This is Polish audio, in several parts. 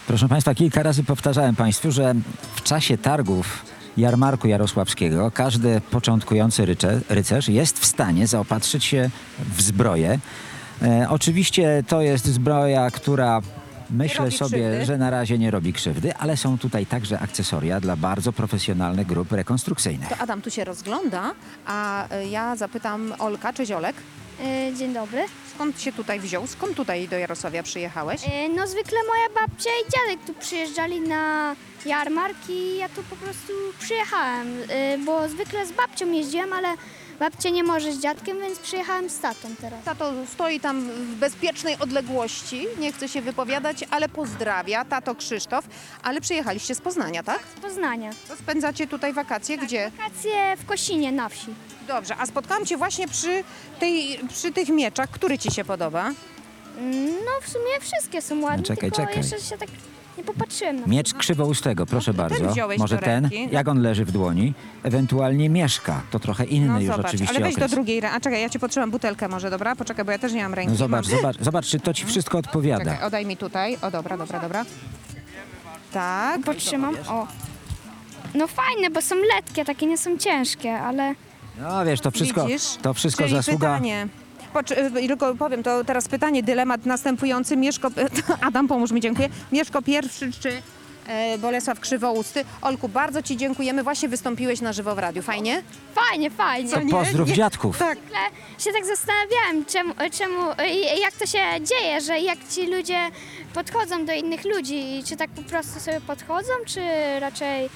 Proszę Państwa, kilka razy powtarzałem Państwu, że w czasie targów jarmarku jarosławskiego każdy początkujący rycerz jest w stanie zaopatrzyć się w zbroję. Oczywiście to jest zbroja, która myślę robi sobie, krzywdy. że na razie nie robi krzywdy, ale są tutaj także akcesoria dla bardzo profesjonalnych grup rekonstrukcyjnych. To Adam tu się rozgląda, a ja zapytam Olka. Cześć Olek. Dzień dobry. Skąd się tutaj wziął? Skąd tutaj do Jarosławia przyjechałeś? No zwykle moja babcia i dziadek tu przyjeżdżali na jarmark i ja tu po prostu przyjechałem, bo zwykle z babcią jeździłem, ale babcia nie może z dziadkiem, więc przyjechałem z tatą teraz. Tato stoi tam w bezpiecznej odległości, nie chce się wypowiadać, ale pozdrawia. Tato Krzysztof, ale przyjechaliście z Poznania, tak? Z Poznania. To spędzacie tutaj wakacje gdzie? Wakacje w Kosinie na wsi. Dobrze, a spotkałam Cię właśnie przy tych mieczach. Który Ci się podoba? No w sumie wszystkie są ładne, Czekaj, tylko czekaj. jeszcze się tak nie popatrzyłem na Miecz krzywoustego, proszę No, ten bardzo. wziąłeś Może do ten, ręki. jak on leży w dłoni, ewentualnie mieszka. To trochę inny No już zobacz, oczywiście ale weź do okres. drugiej ręki. A czekaj, ja Ci potrzebam butelkę może, dobra? Poczekaj, bo ja też nie mam ręki. No zobacz, Mam. zobacz, czy to Ci wszystko odpowiada. Czekaj, oddaj mi tutaj. O, dobra. Tak. Potrzymam. O. No fajne, bo są letkie, takie nie są ciężkie, ale No wiesz, to wszystko Czyli zasługa... pytanie. Tylko powiem, to teraz pytanie, dylemat następujący. Adam, pomóż mi, dziękuję. Mieszko pierwszy czy Bolesław Krzywousty? Olku, bardzo Ci dziękujemy. Właśnie wystąpiłeś na żywo w radiu. Fajnie? fajnie. To pozdrów dziadków. Tak. Zwykle się tak zastanawiałem, jak to się dzieje, że jak ci ludzie podchodzą do innych ludzi, czy tak po prostu sobie podchodzą, czy raczej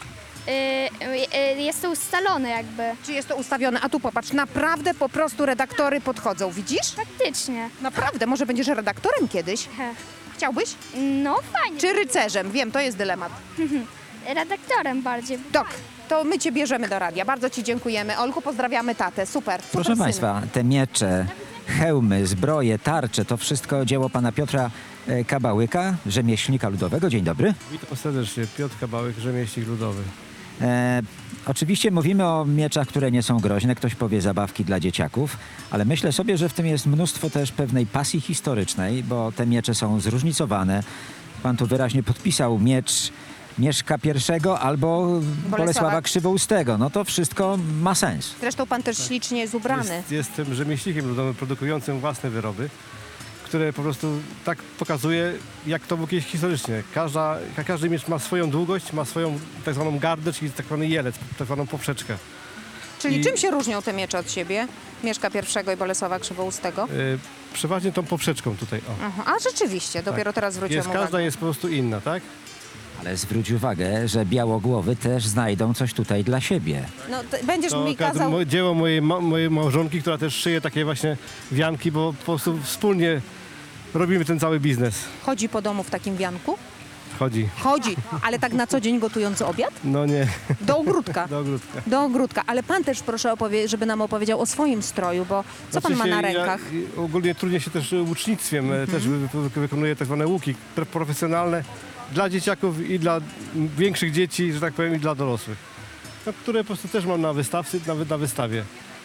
jest to ustalone jakby. Czy jest to ustawione? A tu popatrz, naprawdę po prostu redaktory podchodzą. Widzisz? Faktycznie. Naprawdę, może będziesz redaktorem kiedyś? He. Chciałbyś? No fajnie. Czy rycerzem? Wiem, to jest dylemat. Redaktorem bardziej. Dok, to my Cię bierzemy do radia. Bardzo Ci dziękujemy. Olku, pozdrawiamy tatę. Super. Proszę synu. Państwa, te miecze, hełmy, zbroje, tarcze, to wszystko dzieło pana Piotra Kabałyka, rzemieślnika ludowego. Dzień dobry. Witam serdecznie, Piotr Kabałyk, rzemieślnik ludowy. Oczywiście mówimy o mieczach, które nie są groźne. Ktoś powie zabawki dla dzieciaków, ale myślę sobie, że w tym jest mnóstwo też pewnej pasji historycznej, bo te miecze są zróżnicowane. Pan tu wyraźnie podpisał miecz Mieszka I albo Bolesława Krzywoustego. No to wszystko ma sens. Zresztą pan też ślicznie jest ubrany. Jestem rzemieślnikiem ludowym, produkującym własne wyroby, które po prostu tak pokazuje, jak to było kiedyś historycznie. Każdy miecz ma swoją długość, ma swoją tak zwaną gardę, czyli tak zwany jelec, tak zwaną poprzeczkę. Czyli I- czym się różnią te miecze od siebie? Mieszka I i Bolesława Krzywoustego? Przeważnie tą poprzeczką tutaj. O. Aha. A rzeczywiście, dopiero teraz zwróciłam Każda uwagę. jest po prostu inna, tak? Ale zwróć uwagę, że białogłowy też znajdą coś tutaj dla siebie. No, będziesz To mi kazał... dzieło mojej małżonki, która też szyje takie właśnie wianki, bo po prostu wspólnie robimy ten cały biznes. Chodzi po domu w takim wianku? Chodzi. Chodzi, ale tak na co dzień gotujący obiad? No nie, Do ogródka. do ogródka. Do ogródka. Ale pan też proszę żeby nam opowiedział o swoim stroju, bo co pan ma na rękach? Ja ogólnie trudnię się też łucznictwem, też wykonuję tak zwane łuki profesjonalne dla dzieciaków i dla większych dzieci, że tak powiem, i dla dorosłych. No, które po prostu też mam na wystawie.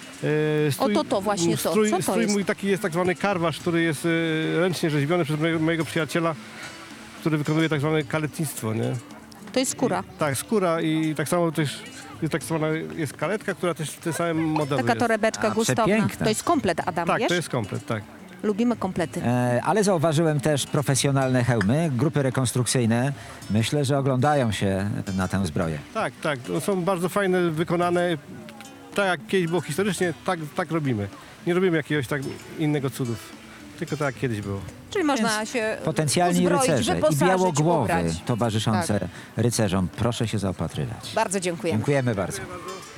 To właśnie to. Co to Strój jest? mój taki jest tak zwany karwasz, który jest ręcznie rzeźbiony przez mojego przyjaciela, który wykonuje tak zwane kaletnictwo, nie? To jest skóra. Tak, skóra i tak samo też jest tak zwana jest kaletka, która też w tym samym modelu Taka jest. torebeczka gustowna. przepiękne. To jest komplet, Adam, Tak, wiesz? to jest komplet, tak. Lubimy komplety. Ale zauważyłem też profesjonalne hełmy, grupy rekonstrukcyjne. Myślę, że oglądają się na tę zbroję. Tak, to są bardzo fajne, wykonane. Tak jak kiedyś było historycznie, tak robimy. Nie robimy jakiegoś tak innego cudów. Tylko tak jak kiedyś było. Czyli można się Potencjalni uzbroić, rycerze i wyposażyć, białogłowy ubrać. towarzyszące rycerzom. Proszę się zaopatrywać. Bardzo dziękujemy. Dziękujemy bardzo. Dziękuję bardzo.